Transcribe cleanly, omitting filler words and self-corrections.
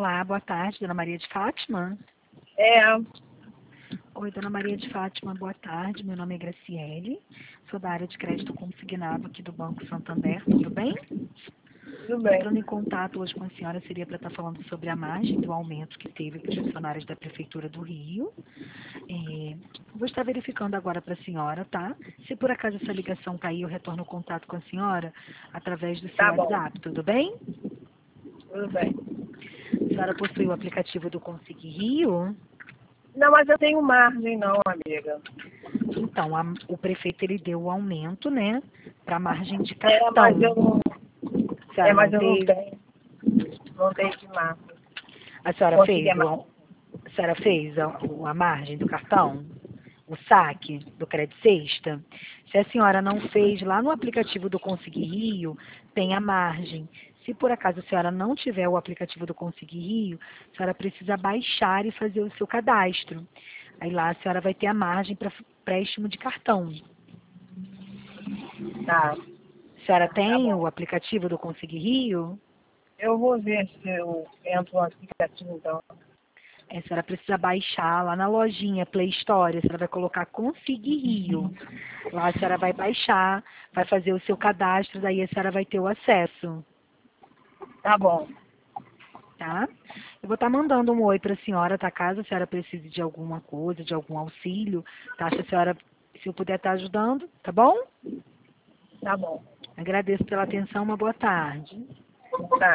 Olá, boa tarde, Dona Maria de Fátima. É, Oi, Dona Maria de Fátima, boa tarde. Meu nome é Graciele, sou da área de crédito consignado aqui do Banco Santander, tudo bem? tudo bem. Entrando em contato hoje com a senhora seria para estar falando sobre a margem do aumento que teve para os funcionários da Prefeitura do Rio. Vou estar verificando agora para a senhora, tá? Se por acaso essa ligação cair, eu retorno o contato com a senhora através do seu Tá bom. WhatsApp, tudo bem? Tudo bem. A senhora possui o aplicativo do Consig Rio? Não, mas eu tenho margem não, amiga. Então, o prefeito ele deu o aumento, né, para a margem de É, cartão. mas eu não. A senhora Mas não eu não teve? tenho. Não tenho de margem. A senhora Consegui a fez margem. a senhora fez a margem do cartão? O saque do Credit Sexta? Se a senhora não fez, lá no aplicativo do Consig Rio, tem a margem. Se por acaso a senhora não tiver o aplicativo do Consig Rio, a senhora precisa baixar e fazer o seu cadastro. Aí lá a senhora vai ter a margem para empréstimo de cartão. Tá. A senhora Tá tem bom. o aplicativo do Consig Rio? Eu vou ver se eu entro no aplicativo então. A senhora precisa baixar lá na lojinha Play Store, a senhora vai colocar Consig Rio. Lá a senhora vai baixar, vai fazer o seu cadastro, daí a senhora vai ter o acesso, Tá bom. tá? Eu vou estar mandando um oi para a senhora, tá? Caso a senhora precise de alguma coisa, de algum auxílio, tá? Se eu puder estar ajudando, tá bom? Tá bom. Agradeço pela atenção, uma boa tarde. Tá.